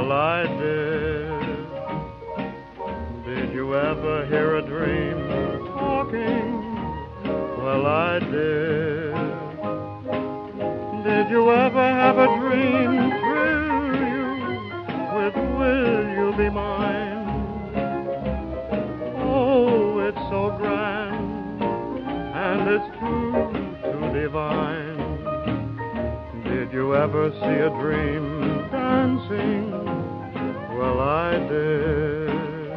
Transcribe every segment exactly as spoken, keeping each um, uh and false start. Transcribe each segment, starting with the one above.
Well, I did. Did you ever hear a dream talking? Well, I did. Did you ever have a dream thrill you with will you be mine? Oh, it's so grand, and it's too, too divine. Did you ever see a dream dancing? Well, I did.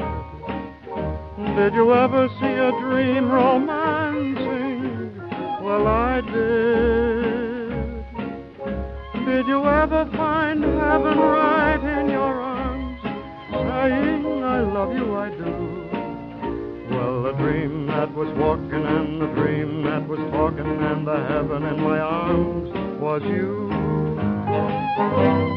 Did you ever see a dream romancing? Well, I did. Did you ever find heaven right in your arms, saying, I love you, I do? Well, the dream that was walking and the dream that was talking and the heaven in my arms was you.